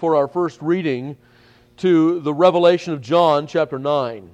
for our first reading to the Revelation of John, chapter 9.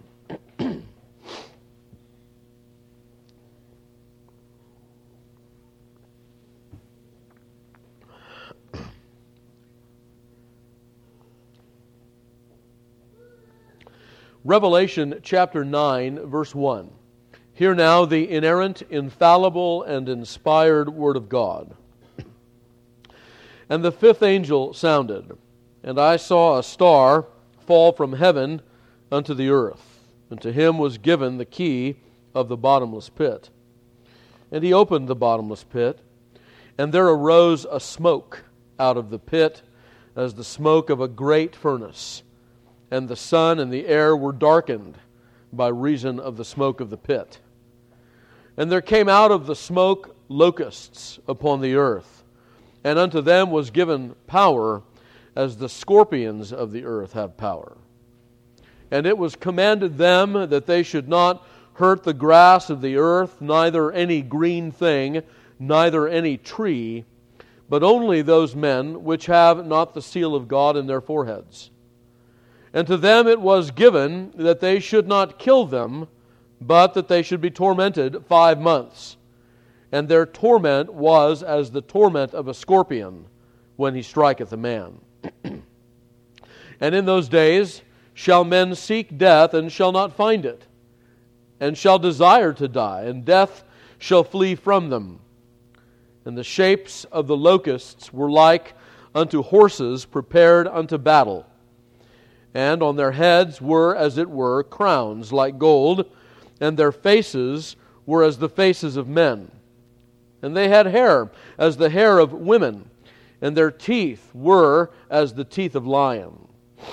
Revelation chapter 9, verse 1. Hear now the inerrant, infallible, and inspired Word of God. And the fifth angel sounded, and I saw a star fall from heaven unto the earth, and to him was given the key of the bottomless pit. And he opened the bottomless pit, and there arose a smoke out of the pit, as the smoke of a great furnace. And the sun and the air were darkened by reason of the smoke of the pit. And there came out of the smoke locusts upon the earth, and unto them was given power, as the scorpions of the earth have power. And it was commanded them that they should not hurt the grass of the earth, neither any green thing, neither any tree, but only those men which have not the seal of God in their foreheads. And to them it was given that they should not kill them, but that they should be tormented 5 months. And their torment was as the torment of a scorpion when he striketh a man. And in those days shall men seek death, and shall not find it, and shall desire to die, and death shall flee from them. And the shapes of the locusts were like unto horses prepared unto battle. And on their heads were, as it were, crowns like gold, and their faces were as the faces of men. And they had hair as the hair of women, and their teeth were as the teeth of lions.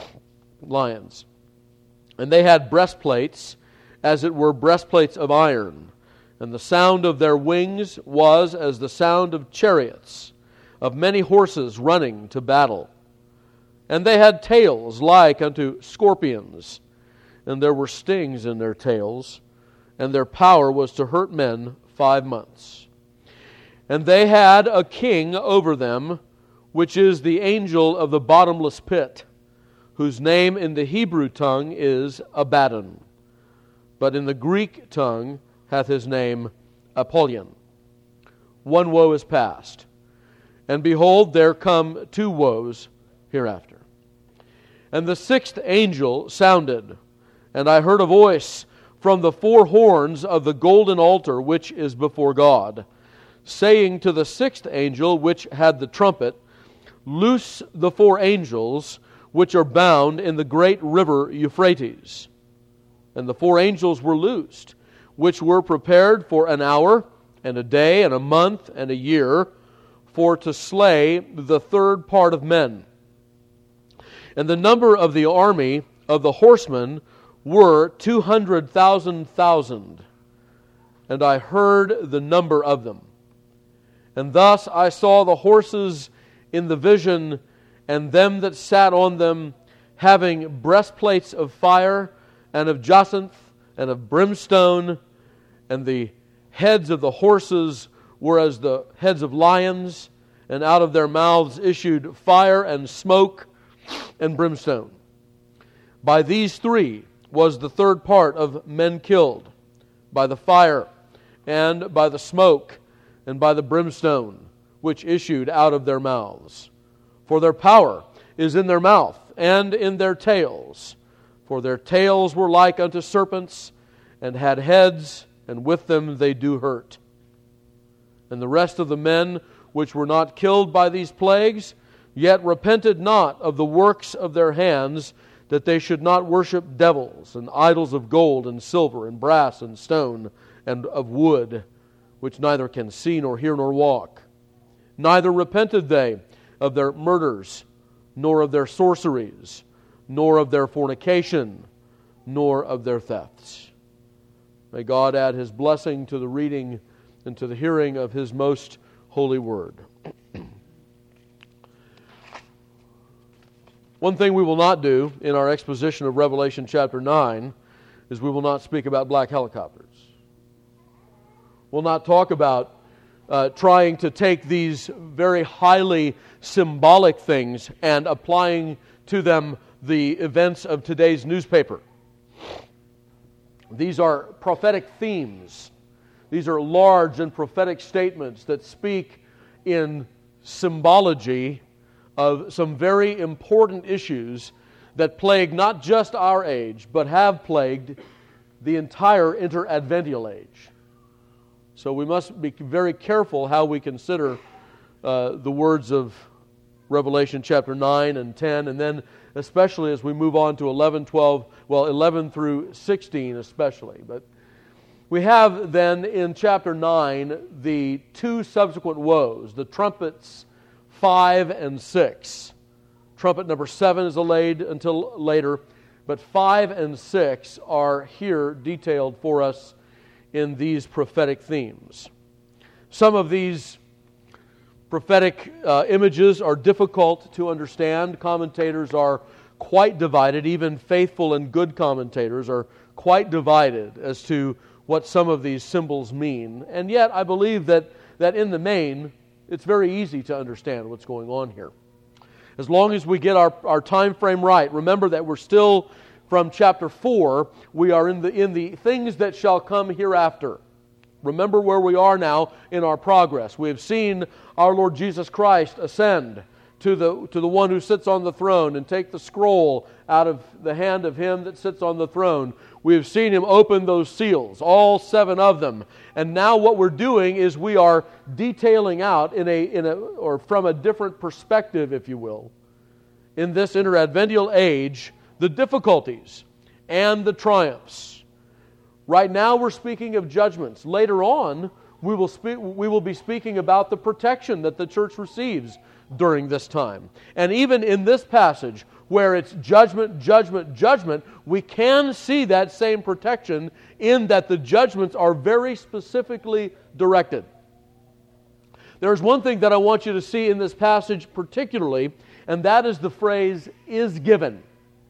And they had breastplates, as it were breastplates of iron. And the sound of their wings was as the sound of chariots, of many horses running to battle. And they had tails like unto scorpions, and there were stings in their tails, and their power was to hurt men 5 months. And they had a king over them, which is the angel of the bottomless pit, whose name in the Hebrew tongue is Abaddon, but in the Greek tongue hath his name Apollyon. One woe is past, and behold, there come 2 woes hereafter. And the sixth angel sounded, and I heard a voice from the 4 horns of the golden altar which is before God, saying to the sixth angel which had the trumpet, Loose the 4 angels which are bound in the great river Euphrates. And the 4 angels were loosed, which were prepared for an hour, and a day, and a month, and a year, for to slay the third part of men. And the number of the army of the horsemen were 200,000. And I heard the number of them. And thus I saw the horses in the vision, and them that sat on them, having breastplates of fire, and of jacinth, and of brimstone, and the heads of the horses were as the heads of lions, and out of their mouths issued fire and smoke and brimstone. By these 3 was the third part of men killed, by the fire, and by the smoke, and by the brimstone, which issued out of their mouths. For their power is in their mouth, and in their tails. For their tails were like unto serpents, and had heads, and with them they do hurt. And the rest of the men which were not killed by these plagues, yet repented not of the works of their hands, that they should not worship devils, and idols of gold, and silver, and brass, and stone, and of wood, which neither can see, nor hear, nor walk. Neither repented they of their murders, nor of their sorceries, nor of their fornication, nor of their thefts. May God add His blessing to the reading and to the hearing of His most holy word. One thing we will not do in our exposition of Revelation chapter 9 is we will not speak about black helicopters. We'll not talk about trying to take these very highly symbolic things and applying to them the events of today's newspaper. These are prophetic themes. These are large and prophetic statements that speak in symbology of some very important issues that plague not just our age, but have plagued the entire interadvential age. So we must be very careful how we consider the words of Revelation chapter 9 and 10, and then especially as we move on to 11 through 16 especially. But we have then in chapter 9 the two subsequent woes, the trumpets 5 and 6. Trumpet number 7 is delayed until later, but 5 and 6 are here detailed for us in these prophetic themes. Some of these prophetic images are difficult to understand. Commentators are quite divided. Even faithful and good commentators are quite divided as to what some of these symbols mean. And yet I believe that in the main, it's very easy to understand what's going on here. As long as we get our time frame right. Remember that we're still from chapter 4. We are in the things that shall come hereafter. Remember where we are now in our progress. We have seen our Lord Jesus Christ ascend to the one who sits on the throne and take the scroll out of the hand of him that sits on the throne. We have seen him open those seals, all 7 of them. And now what we're doing is we are detailing out or from a different perspective, if you will, in this interadvential age, the difficulties and the triumphs. Right now we're speaking of judgments. Later on, we will be speaking about the protection that the church receives during this time. And even in this passage, where it's judgment, judgment, judgment, we can see that same protection in that the judgments are very specifically directed. There's one thing that I want you to see in this passage particularly, and that is the phrase, is given.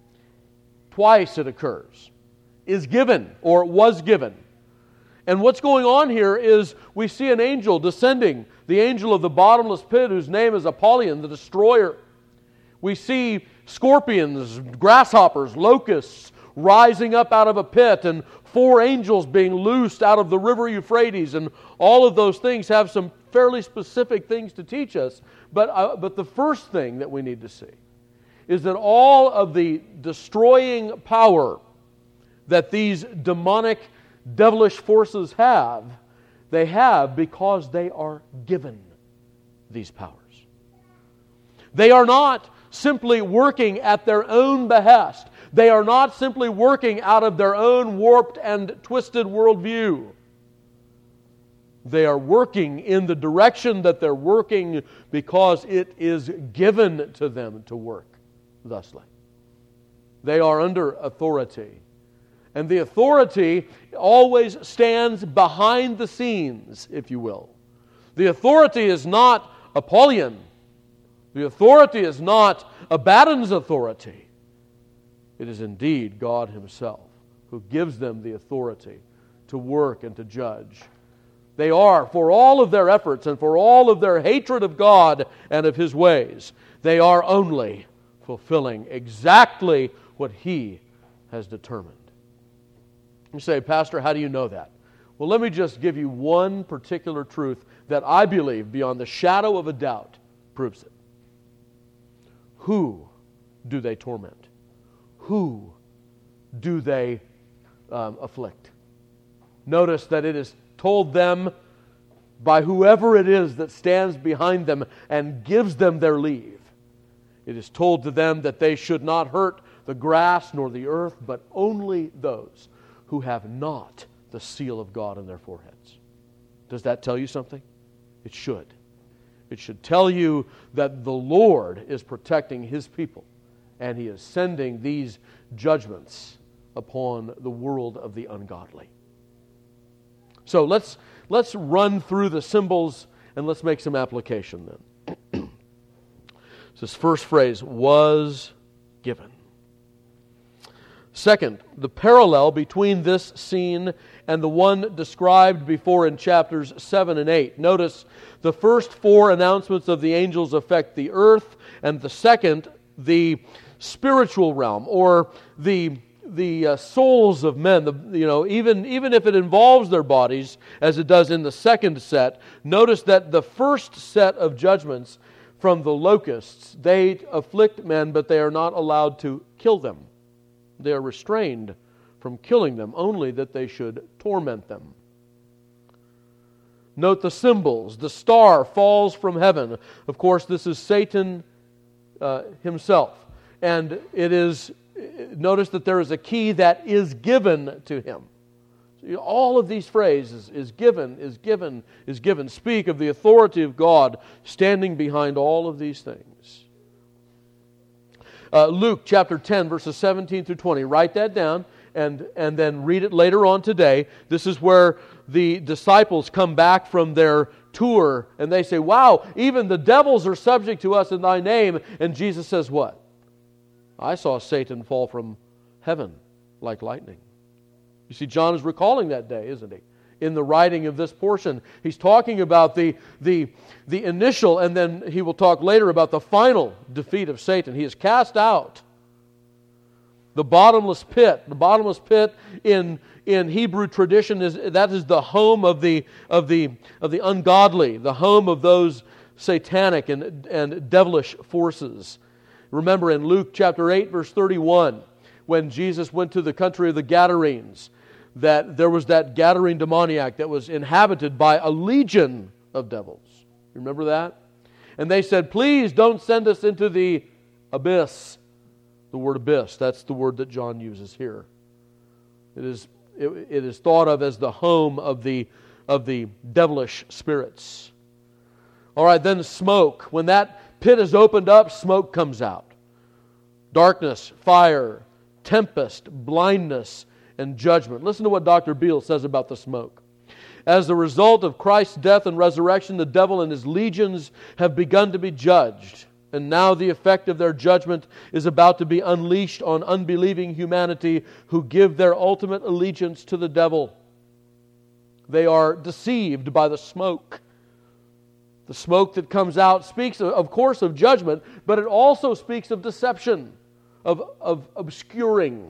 Twice it occurs. Is given, or was given. And what's going on here is we see an angel descending, the angel of the bottomless pit, whose name is Apollyon, the destroyer. We see scorpions, grasshoppers, locusts rising up out of a pit, and 4 angels being loosed out of the river Euphrates, and all of those things have some fairly specific things to teach us. But the first thing that we need to see is that all of the destroying power that these demonic, devilish forces have, they have because they are given these powers. They are not simply working at their own behest. They are not simply working out of their own warped and twisted worldview. They are working in the direction that they're working because it is given to them to work thusly. They are under authority. And the authority always stands behind the scenes, if you will. The authority is not Apollyon. The authority is not Abaddon's authority. It is indeed God Himself who gives them the authority to work and to judge. They are, for all of their efforts and for all of their hatred of God and of His ways, they are only fulfilling exactly what He has determined. You say, Pastor, how do you know that? Well, let me just give you one particular truth that I believe, beyond the shadow of a doubt, proves it. Who do they torment? Who do they afflict? Notice that it is told them by whoever it is that stands behind them and gives them their leave. It is told to them that they should not hurt the grass nor the earth, but only those who have not the seal of God on their foreheads. Does that tell you something? It should. It should tell you that the Lord is protecting His people, and He is sending these judgments upon the world of the ungodly. So let's run through the symbols and let's make some application then. This first phrase, was given. Second, the parallel between this scene and the one described before in chapters 7 and 8. Notice the first 4 announcements of the angels affect the earth, and the second, the spiritual realm, or the souls of men. Even if it involves their bodies, as it does in the second set, notice that the first set of judgments from the locusts, they afflict men, but they are not allowed to kill them. They are restrained from killing them, only that they should torment them. Note the symbols. The star falls from heaven. Of course, this is Satan himself. And notice that there is a key that is given to him. All of these phrases, is given, speak of the authority of God standing behind all of these things. Luke chapter 10, verses 17 through 20. Write that down and then read it later on today. This is where the disciples come back from their tour and they say, wow, even the devils are subject to us in thy name. And Jesus says what? I saw Satan fall from heaven like lightning. You see, John is recalling that day, isn't he? In the writing of this portion, he's talking about the initial, and then he will talk later about the final defeat of Satan. He is cast out. The bottomless pit. The bottomless pit in Hebrew tradition is the home of the ungodly, the home of those satanic and devilish forces. Remember in Luke chapter 8, verse 31, when Jesus went to the country of the Gadarenes, that there was that Gadarene demoniac that was inhabited by a legion of devils. You remember that? And they said, please don't send us into the abyss. The word abyss, that's the word that John uses here. It is thought of as the home of the devilish spirits. All right, then smoke. When that pit is opened up, smoke comes out. Darkness, fire, tempest, blindness, and judgment. Listen to what Dr. Beale says about the smoke. As a result of Christ's death and resurrection, the devil and his legions have begun to be judged. And now the effect of their judgment is about to be unleashed on unbelieving humanity who give their ultimate allegiance to the devil. They are deceived by the smoke. The smoke that comes out speaks, of course, of judgment, but it also speaks of deception, of obscuring.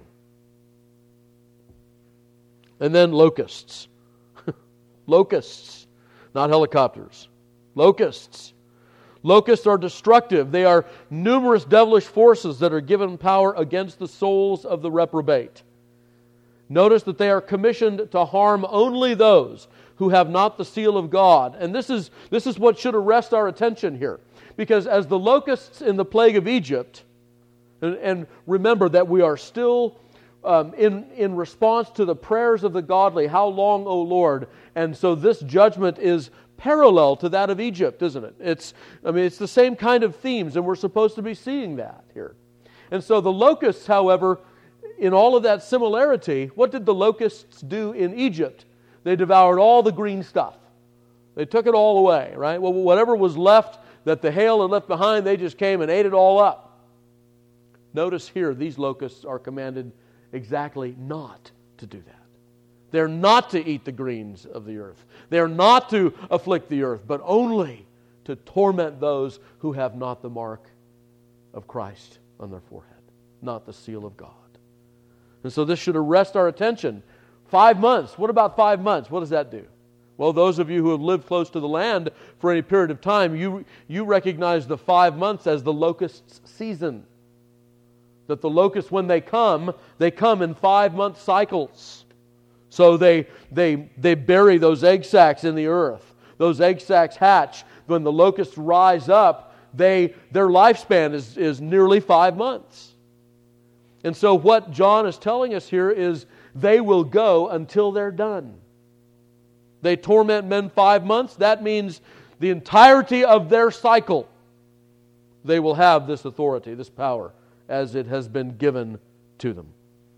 And then locusts. Locusts, not helicopters. Locusts. Locusts are destructive. They are numerous devilish forces that are given power against the souls of the reprobate. Notice that they are commissioned to harm only those who have not the seal of God. And this is what should arrest our attention here. Because as the locusts in the plague of Egypt, and remember that we are still in response to the prayers of the godly, how long, O Lord? And so this judgment is parallel to that of Egypt, isn't it? It's the same kind of themes, and we're supposed to be seeing that here. And so the locusts, however, in all of that similarity, what did the locusts do in Egypt? They devoured all the green stuff. They took it all away, right? Well, whatever was left that the hail had left behind, they just came and ate it all up. Notice here, these locusts are commanded exactly not to do that. They're not to eat the greens of the earth. They're not to afflict the earth, but only to torment those who have not the mark of Christ on their forehead, not the seal of God. And so this should arrest our attention. 5 months. What about 5 months? What does that do? Well, those of you who have lived close to the land for any period of time, you recognize the 5 months as the locust's season. That the locusts, when they come in 5-month cycles. So they bury those egg sacs in the earth. Those egg sacs hatch. When the locusts rise up, their lifespan is nearly 5 months. And so what John is telling us here is they will go until they're done. They torment men 5 months. That means the entirety of their cycle, they will have this authority, this power, as it has been given to them.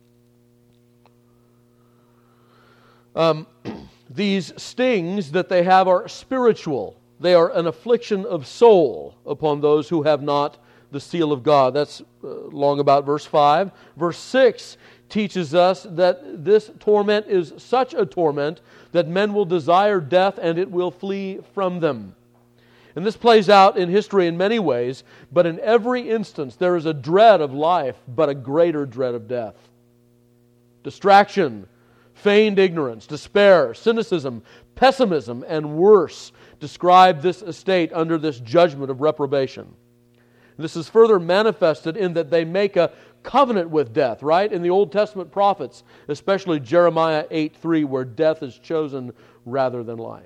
These stings that they have are spiritual. They are an affliction of soul upon those who have not the seal of God. That's long about verse 5. Verse 6 teaches us that this torment is such a torment that men will desire death and it will flee from them. And this plays out in history in many ways, but in every instance there is a dread of life, but a greater dread of death. Distraction, feigned ignorance, despair, cynicism, pessimism, and worse describe this estate under this judgment of reprobation. This is further manifested in that they make a covenant with death, right? In the Old Testament prophets, especially Jeremiah 8:3, where death is chosen rather than life.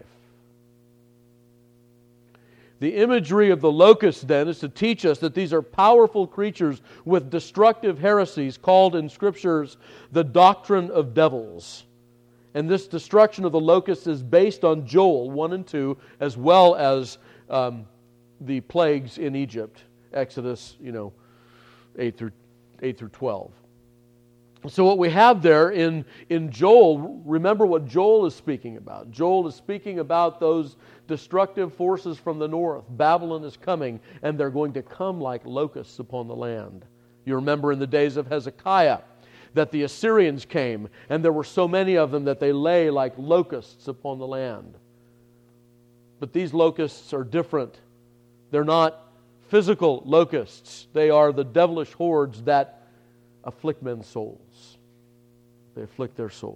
The imagery of the locust, then, is to teach us that these are powerful creatures with destructive heresies called in Scriptures the doctrine of devils. And this destruction of the locusts is based on Joel 1 and 2, as well as the plagues in Egypt, Exodus 8 through 12. So what we have there in Joel, remember what Joel is speaking about. Joel is speaking about those destructive forces from the north. Babylon is coming, and they're going to come like locusts upon the land. You remember in the days of Hezekiah that the Assyrians came, and there were so many of them that they lay like locusts upon the land. But these locusts are different. They're not physical locusts. They are the devilish hordes that afflict men's souls. They afflict their souls.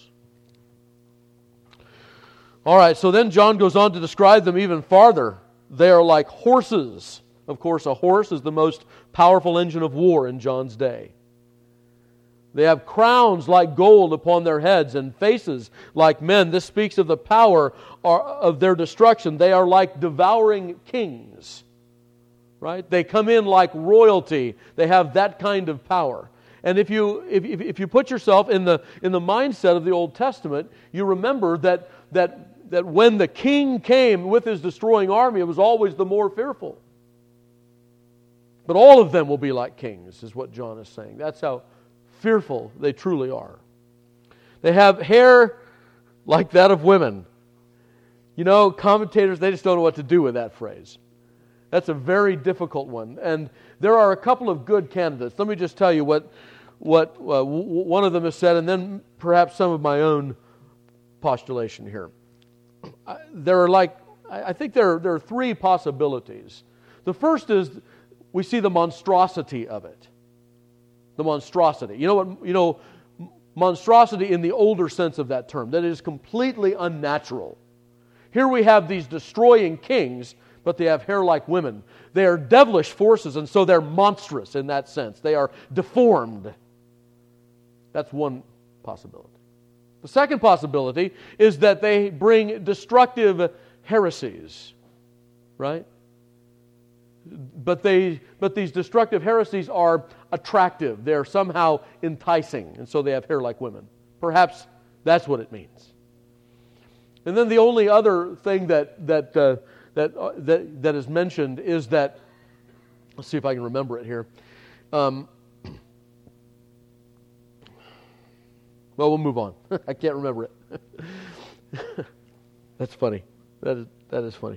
All right, so then John goes on to describe them even farther. They are like horses. Of course, a horse is the most powerful engine of war in John's day. They have crowns like gold upon their heads and faces like men. This speaks of the power of their destruction. They are like devouring kings. Right? They come in like royalty. They have that kind of power. And if you put yourself in the mindset of the Old Testament, you remember that when the king came with his destroying army, it was always the more fearful. But all of them will be like kings, is what John is saying. That's how fearful they truly are. They have hair like that of women. Commentators, they just don't know what to do with that phrase. That's a very difficult one. And there are a couple of good candidates. Let me just tell you what one of them has said, and then perhaps some of my own postulation here. I think there are three possibilities. The first is we see the monstrosity of it. The monstrosity. Monstrosity in the older sense of that term, that it is completely unnatural. Here we have these destroying kings, but they have hair like women. They are devilish forces, and so they're monstrous in that sense. They are deformed. That's one possibility. The second possibility is that they bring destructive heresies, right? But these destructive heresies are attractive. They're somehow enticing, and so they have hair like women. Perhaps that's what it means. And then the only other thing that is mentioned is that, let's see if I can remember it here. Well, we'll move on. I can't remember it. That's funny. That is funny.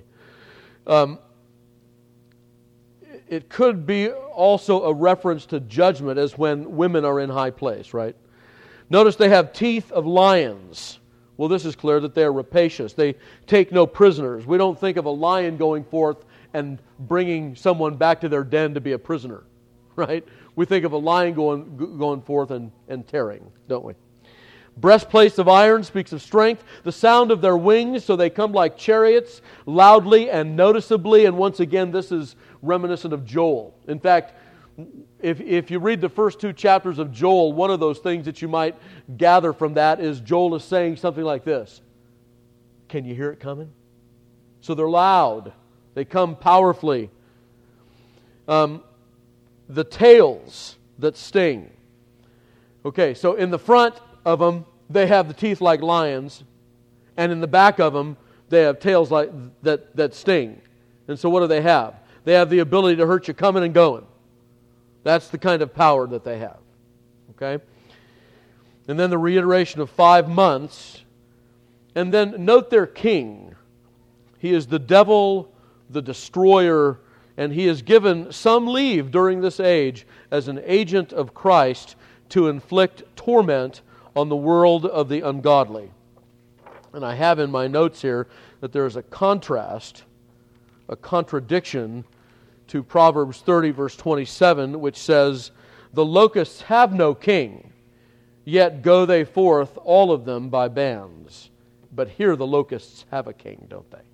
It could be also a reference to judgment as when women are in high place, right? Notice they have teeth of lions. Well, this is clear that they are rapacious. They take no prisoners. We don't think of a lion going forth and bringing someone back to their den to be a prisoner, right? We think of a lion going forth and tearing, don't we? Breastplates of iron speaks of strength. The sound of their wings, so they come like chariots, loudly and noticeably. And once again, this is reminiscent of Joel. In fact, if you read the first two chapters of Joel, one of those things that you might gather from that is Joel is saying something like this. Can you hear it coming? So they're loud. They come powerfully. The tails that sting. Okay, so in the front of them, they have the teeth like lions, and in the back of them, they have tails like that sting. And so what do they have? They have the ability to hurt you coming and going. That's the kind of power that they have. Okay? And then the reiteration of 5 months. And then note their king. He is the devil, the destroyer, and he is given some leave during this age as an agent of Christ to inflict torment on the world of the ungodly. And I have in my notes here that there is a contrast, a contradiction to Proverbs 30, verse 27, which says, "The locusts have no king, yet go they forth, all of them by bands." But here the locusts have a king, don't they?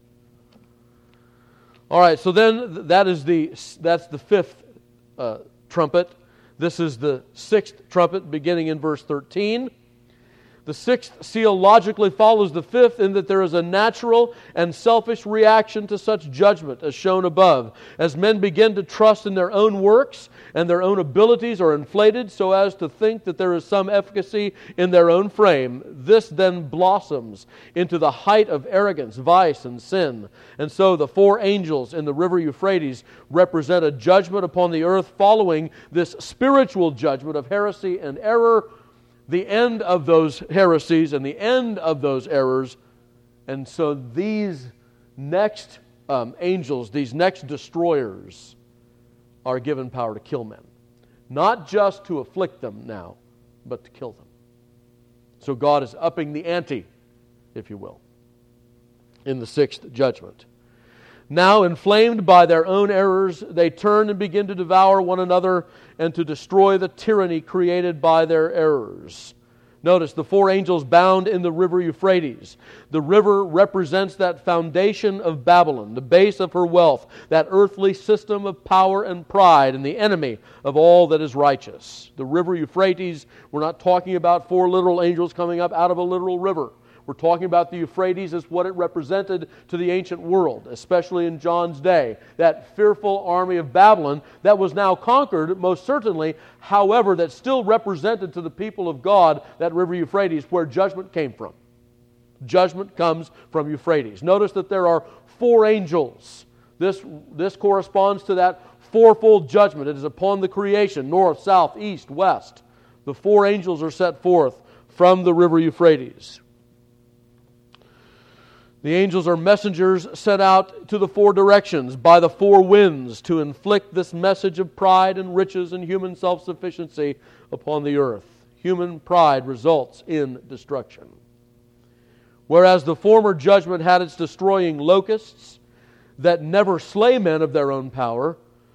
All right, so then that's the fifth trumpet. This is the sixth trumpet, beginning in verse 13. The sixth seal logically follows the fifth in that there is a natural and selfish reaction to such judgment as shown above. As men begin to trust in their own works and their own abilities are inflated so as to think that there is some efficacy in their own frame, this then blossoms into the height of arrogance, vice, and sin. And so the four angels in the river Euphrates represent a judgment upon the earth following this spiritual judgment of heresy and error, the end of those heresies and the end of those errors. And so these next angels, these next destroyers, are given power to kill men. Not just to afflict them now, but to kill them. So God is upping the ante, if you will, in the sixth judgment. Now, inflamed by their own errors, they turn and begin to devour one another and to destroy the tyranny created by their errors. Notice the four angels bound in the river Euphrates. The river represents that foundation of Babylon, the base of her wealth, that earthly system of power and pride, and the enemy of all that is righteous. The river Euphrates, we're not talking about four literal angels coming up out of a literal river. We're talking about the Euphrates as what it represented to the ancient world, especially in John's day. That fearful army of Babylon that was now conquered, most certainly, however, that still represented to the people of God that river Euphrates where judgment came from. Judgment comes from Euphrates. Notice that there are four angels. This corresponds to that fourfold judgment. It is upon the creation, north, south, east, west. The four angels are set forth from the river Euphrates. The angels are messengers sent out to the four directions by the four winds to inflict this message of pride and riches and human self-sufficiency upon the earth. Human pride results in destruction. Whereas the former judgment had its destroying locusts that never slay men of their own power,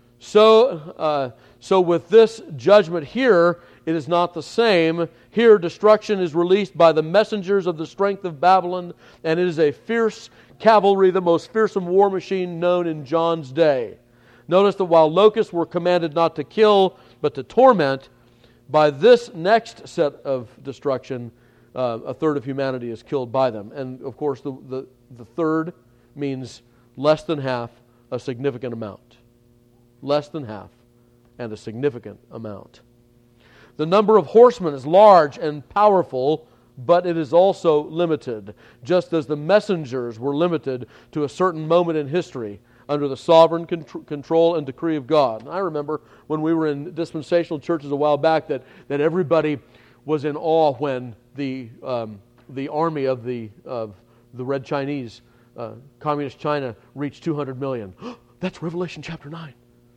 so with this judgment here, it is not the same. Here, destruction is released by the messengers of the strength of Babylon, and it is a fierce cavalry, the most fearsome war machine known in John's day. Notice that while locusts were commanded not to kill, but to torment, by this next set of destruction, a third of humanity is killed by them. And, of course, the third means less than half, a significant amount. Less than half, and a significant amount. The number of horsemen is large and powerful, but it is also limited, just as the messengers were limited to a certain moment in history under the sovereign control and decree of God. And I remember when we were in dispensational churches a while back that everybody was in awe when the army of the Red Chinese, Communist China, reached 200 million. That's Revelation chapter 9.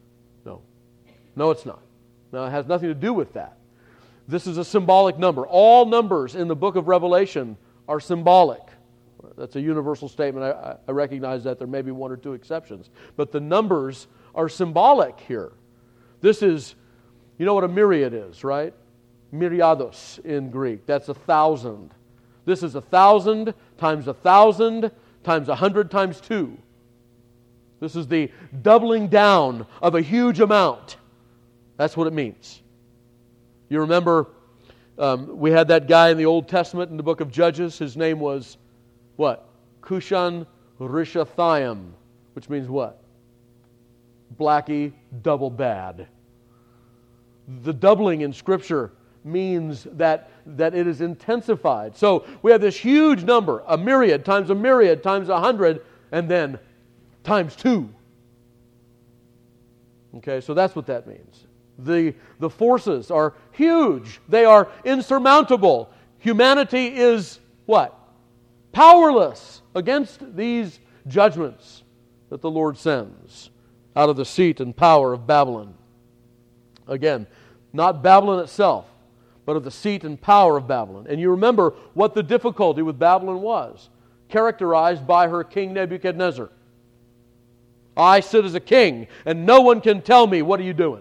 No, it's not. Now, it has nothing to do with that. This is a symbolic number. All numbers in the book of Revelation are symbolic. That's a universal statement. I recognize that there may be one or two exceptions. But the numbers are symbolic here. This is, you know what a myriad is, right? Myriados in Greek. That's 1,000. This is 1,000 times 1,000 times 100 times 2. This is the doubling down of a huge amount. That's what it means. You remember we had that guy in the Old Testament in the book of Judges. His name was what? Cushan Rishathaim, which means what? Blackie, double bad. The doubling in Scripture means that it is intensified. So we have this huge number, a myriad times 100, and then times 2. Okay, so that's what that means. The forces are huge. They are insurmountable. Humanity is what? Powerless against these judgments that the Lord sends out of the seat and power of Babylon. Again, not Babylon itself, but of the seat and power of Babylon. And you remember what the difficulty with Babylon was, characterized by her king Nebuchadnezzar. I sit as a king, and no one can tell me, what are you doing?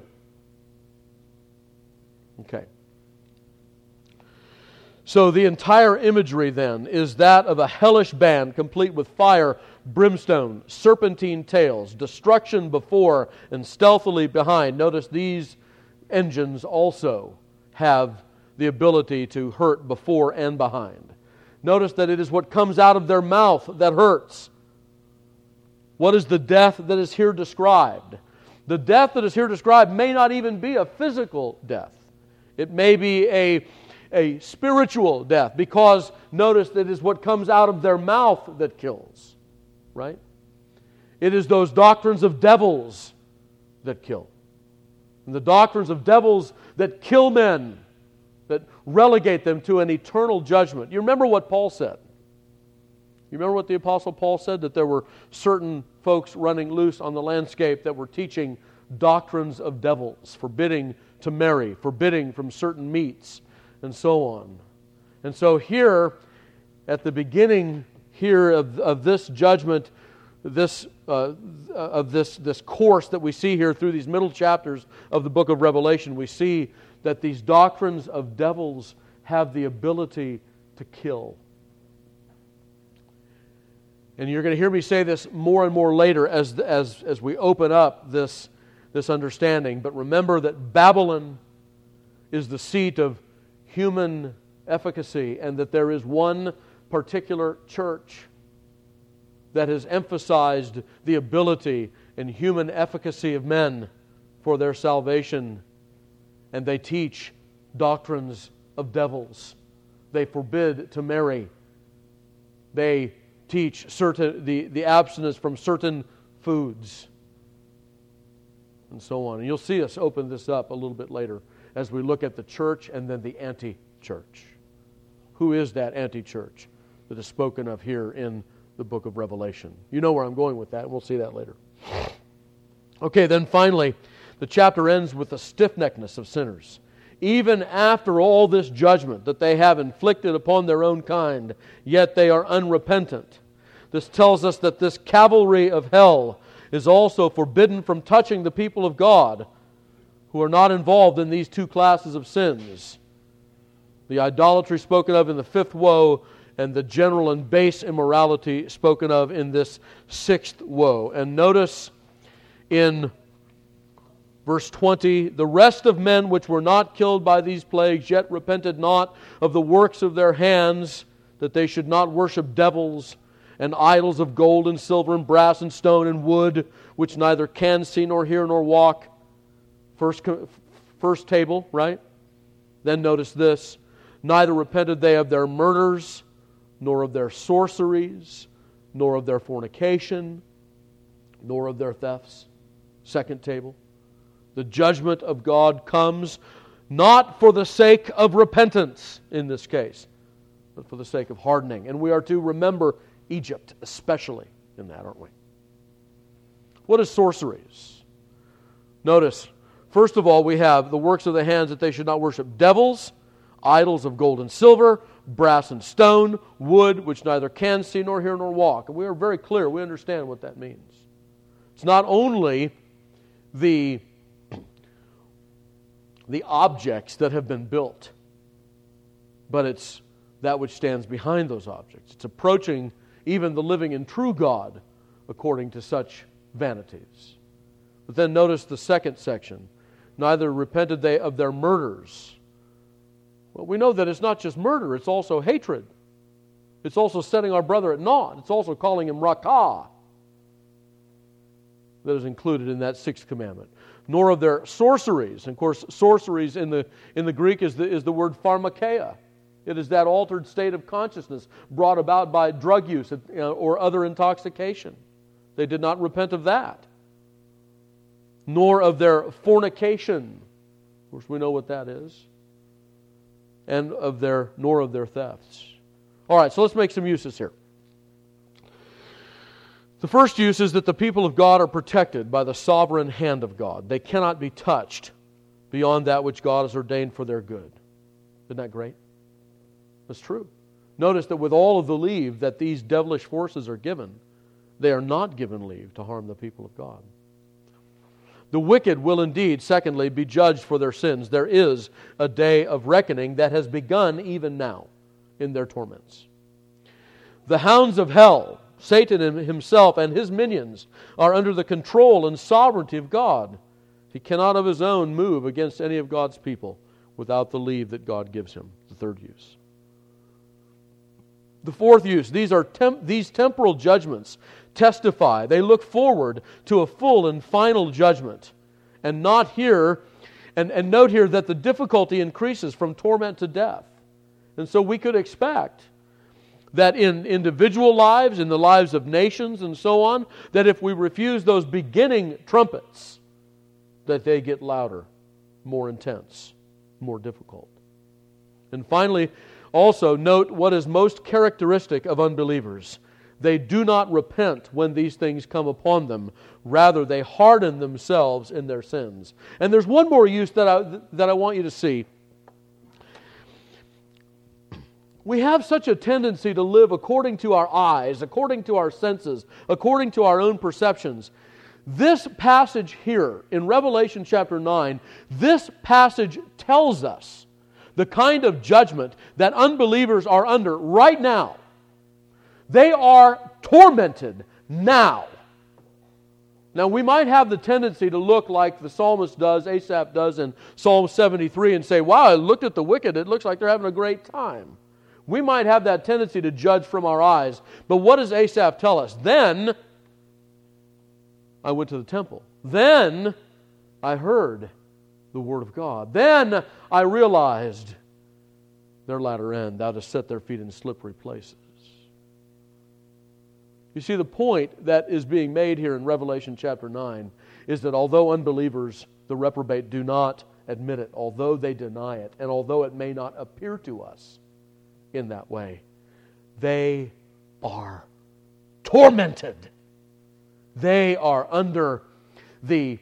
Okay. So the entire imagery then is that of a hellish band, complete with fire, brimstone, serpentine tails, destruction before and stealthily behind. Notice these engines also have the ability to hurt before and behind. Notice that it is what comes out of their mouth that hurts. What is the death that is here described? The death that is here described may not even be a physical death. It may be a spiritual death, because notice that it is what comes out of their mouth that kills. Right? It is those doctrines of devils that kill. And the doctrines of devils that kill men, that relegate them to an eternal judgment. You remember what Paul said? You remember what the Apostle Paul said? That there were certain folks running loose on the landscape that were teaching doctrines of devils, forbidding to marry, forbidding from certain meats, and so on. And so here, at the beginning here of this judgment, this course that we see here through these middle chapters of the book of Revelation, we see that these doctrines of devils have the ability to kill. And you're going to hear me say this more and more later as we open up this understanding. But remember that Babylon is the seat of human efficacy, and that there is one particular church that has emphasized the ability and human efficacy of men for their salvation. And they teach doctrines of devils. They forbid to marry. They teach the abstinence from certain foods, and so on. And you'll see us open this up a little bit later as we look at the church and then the anti-church. Who is that anti-church that is spoken of here in the book of Revelation? You know where I'm going with that, and we'll see that later. Okay, then finally, the chapter ends with the stiff-neckedness of sinners. Even after all this judgment that they have inflicted upon their own kind, yet they are unrepentant. This tells us that this cavalry of hell is also forbidden from touching the people of God who are not involved in these two classes of sins. The idolatry spoken of in the fifth woe, and the general and base immorality spoken of in this sixth woe. And notice in verse 20, the rest of men which were not killed by these plagues yet repented not of the works of their hands, that they should not worship devils and idols of gold and silver and brass and stone and wood, which neither can see nor hear nor walk. First table, right? Then notice this, neither repented they of their murders, nor of their sorceries, nor of their fornication, nor of their thefts. Second table. The judgment of God comes not for the sake of repentance in this case, but for the sake of hardening. And we are to remember Egypt especially in that, aren't we? What is sorceries? Notice, first of all, we have the works of the hands, that they should not worship devils, idols of gold and silver, brass and stone, wood, which neither can see nor hear nor walk. And we are very clear. We understand what that means. It's not only the objects that have been built, but it's that which stands behind those objects. It's approaching even the living and true God according to such vanities. But then notice the second section. Neither repented they of their murders. Well, we know that it's not just murder, it's also hatred. It's also setting our brother at naught. It's also calling him rakah. That is included in that sixth commandment. Nor of their sorceries. And of course, sorceries in the Greek is the word pharmakeia. It is that altered state of consciousness brought about by drug use or other intoxication. They did not repent of that. Nor of their fornication. Of course, we know what that is. And nor of their thefts. All right, so let's make some uses here. The first use is that the people of God are protected by the sovereign hand of God. They cannot be touched beyond that which God has ordained for their good. Isn't that great? That's true. Notice that with all of the leave that these devilish forces are given, they are not given leave to harm the people of God. The wicked will indeed, secondly, be judged for their sins. There is a day of reckoning that has begun even now in their torments. The hounds of hell, Satan himself and his minions, are under the control and sovereignty of God. He cannot of his own move against any of God's people without the leave that God gives him. The third use. The fourth use, these temporal judgments testify. They look forward to a full and final judgment. And note here that the difficulty increases from torment to death. And so we could expect that in individual lives, in the lives of nations and so on, that if we refuse those beginning trumpets, that they get louder, more intense, more difficult. And finally, also note what is most characteristic of unbelievers. They do not repent when these things come upon them. Rather, they harden themselves in their sins. And there's one more use that I want you to see. We have such a tendency to live according to our eyes, according to our senses, according to our own perceptions. This passage here in Revelation chapter 9, this passage tells us the kind of judgment that unbelievers are under right now. They are tormented now. Now we might have the tendency to look like the psalmist does, Asaph does in Psalm 73 and say, wow, I looked at the wicked, it looks like they're having a great time. We might have that tendency to judge from our eyes. But what does Asaph tell us? Then I went to the temple. Then I heard the word of God. Then I realized their latter end, thou dost set their feet in slippery places. You see, the point that is being made here in Revelation chapter 9 is that although unbelievers, the reprobate, do not admit it, although they deny it, and although it may not appear to us in that way, they are tormented. They are under the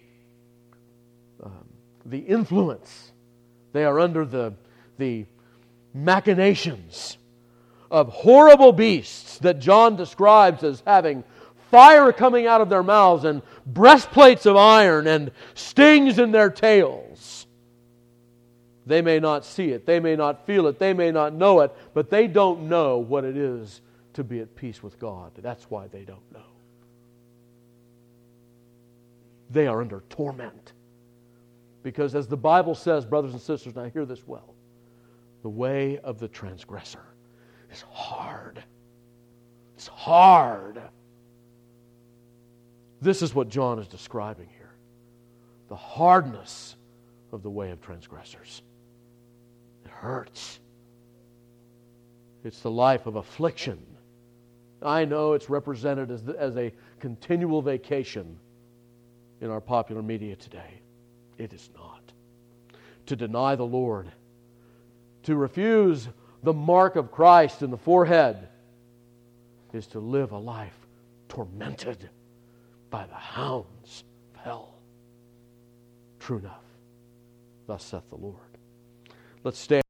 influence. They are under the machinations of horrible beasts that John describes as having fire coming out of their mouths and breastplates of iron and stings in their tails. They may not see it, they may not feel it, they may not know it, but they don't know what it is to be at peace with God. That's why they don't know. They are under torment. Because as the Bible says, brothers and sisters, and I hear this well, the way of the transgressor is hard. It's hard. This is what John is describing here. The hardness of the way of transgressors. It hurts. It's the life of affliction. I know it's represented as a continual vacation in our popular media today. It is not. To deny the Lord, to refuse the mark of Christ in the forehead, is to live a life tormented by the hounds of hell. True enough. Thus saith the Lord. Let's stand.